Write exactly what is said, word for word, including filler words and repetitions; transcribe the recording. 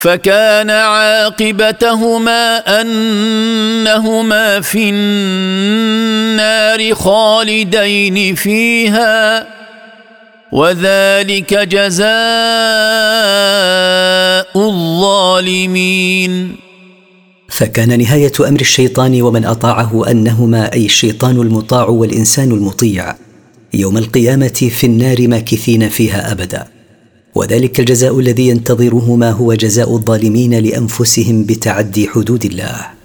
فكان عاقبتهما أنهما في النار خالدين فيها وذلك جزاء الظالمين. فكان نهاية أمر الشيطان ومن أطاعه أنهما أي الشيطان المطاع والإنسان المطيع يوم القيامة في النار ماكثين فيها أبدا، وذلك الجزاء الذي ينتظرهما هو جزاء الظالمين لأنفسهم بتعدي حدود الله.